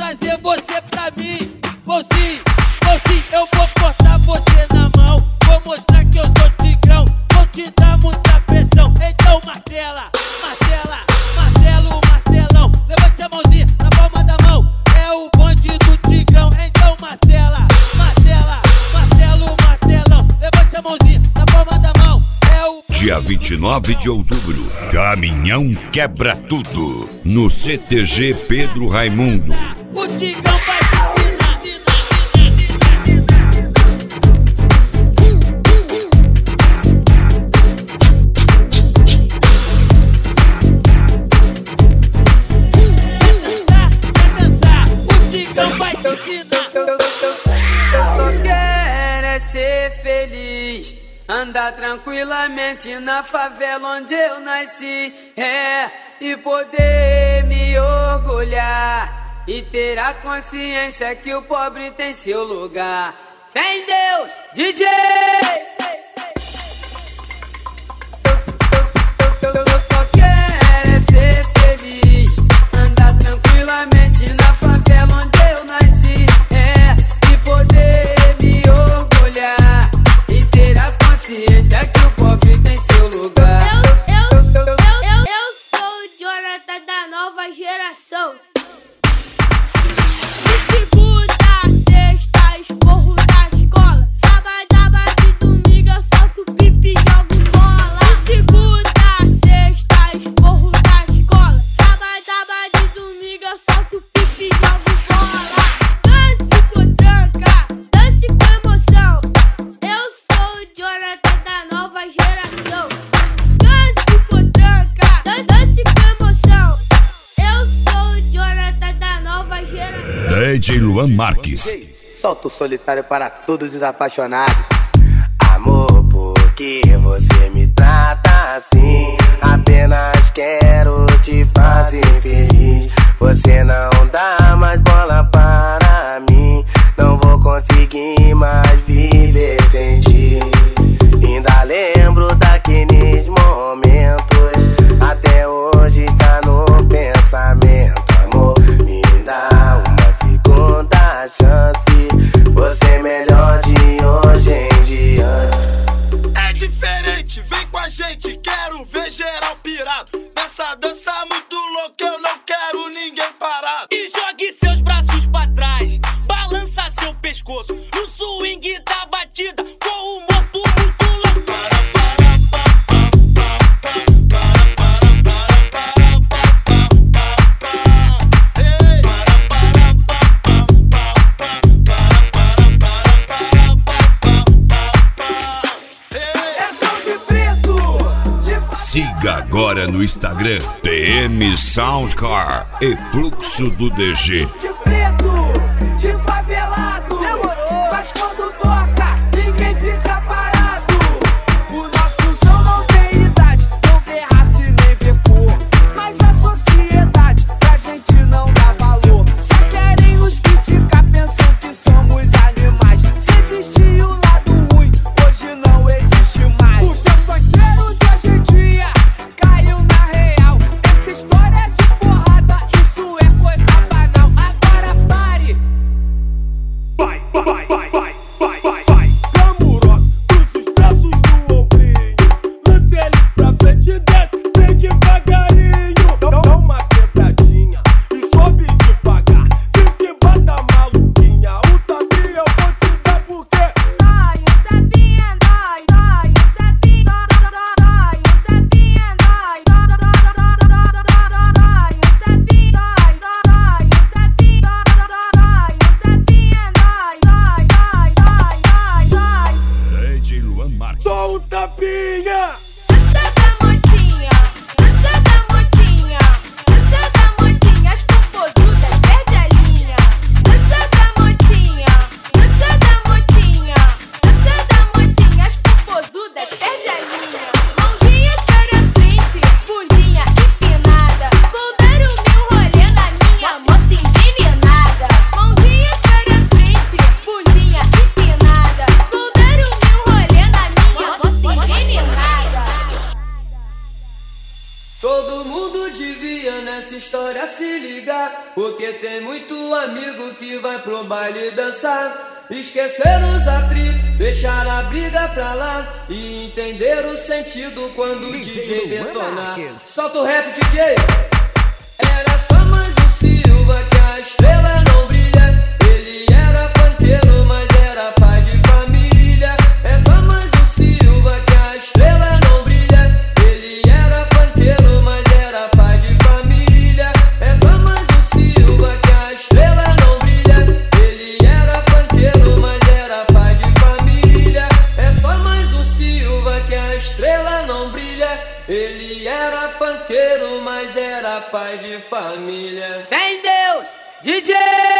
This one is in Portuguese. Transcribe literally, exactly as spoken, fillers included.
trazer você pra mim. Vou sim, vou sim, eu vou cortar você na mão. Vou mostrar que eu sou tigrão, vou te dar muita pressão. Então martela, martela, martelo, martelão. Levante a mãozinha na palma da mão, é o bonde do tigrão. Então martela, martela, martelo, martelão. Levante a mãozinha na palma da mão, é o... Dia vinte e nove de outubro, Caminhão Quebra Tudo, no C T G Pedro Raimundo. O tigrão vai te ensinar. Ser feliz, andar tranquilamente na favela onde eu nasci, é, e poder me orgulhar e ter a consciência que o pobre tem seu lugar. Fé em Deus, D J! Eu, eu, eu, eu só quero é ser feliz, andar tranquilamente na favela onde eu nasci, é, e poder me orgulhar e ter a consciência que o pobre tem seu lugar. Eu, eu, eu, eu, eu, eu sou o Jonathan da nova geração. De segunda a sexta, esporro da escola. Sábado, sábado e domingo eu solto pipi e jogo bola. De segunda a sexta, esporro da escola. Sábado, sábado e domingo eu solto pipi e jogo bola. Dance com tranca, dance com emoção. Eu sou o Jonathan da nova geração. Dance com tranca, dance, dance com emoção. Eu sou o Jonathan da nova geração. D J Luan Marques. Solta o solitário para todos os apaixonados. Amor, por que você me trata assim? Apenas quero te fazer feliz. Você não dá mais bola para mim. Não vou conseguir mais viver sem ti. Ainda lembro daqueles momentos, até hoje tá no pensamento. Amor, me dá uma segunda chance. Você é melhor de hoje em diante. É diferente, vem com a gente, quero ver geral pirado. Nessa dança muito louca, eu não quero ninguém parado. E jogue seus braços pra trás, balança seu pescoço no swing da batida, com o morto muito louco. Siga agora no Instagram P M Soundcar e Fluxo do D G. De preto, de favelado, mas quando toca, ninguém fica parado. O nosso som não tem idade, não vê raça e nem vê cor. Mas a sociedade pra gente não dá valor. Só querem nos criticar, pensam que somos animais. Se existia o lado ruim, hoje não existe mais. Porque o funkeiro de hoje em dia caiu na real. Essa história de porrada, isso é coisa banal. Agora pare. Vai, vai, vai, vai, vai, vai, vai. Camuró, cruza os braços no ombrinho. Lance ele pra frente e desce, vem devagarinho. Dá dá uma quebradinha e sobe devagar. Se te bata maluquinha, o tapinha eu vou te dar porque Dói, o tapinha dói, dói, o tapinha dói, o tapinha dói, dói, o tapinha dói, dói, o tapinha dói, dói, o tapinha dói, dói. porque tem muito amigo que vai pro baile dançar. Esquecer os atritos, deixar a briga pra lá e entender o sentido quando o D J detonar. Solta o rap, D J. Era só mais um Silva que a estrela não brilha. Ele era funkeiro, mas era pai de família. É só mais um Silva que a estrela não brilha. Ele era funkeiro, mas era pai de família. É só mais um Silva que a estrela não brilha. Ele era funkeiro, mas era pai de família. É só mais um Silva que a estrela não brilha. Ele era funkeiro, mas era pai de família. Vem Deus, D J!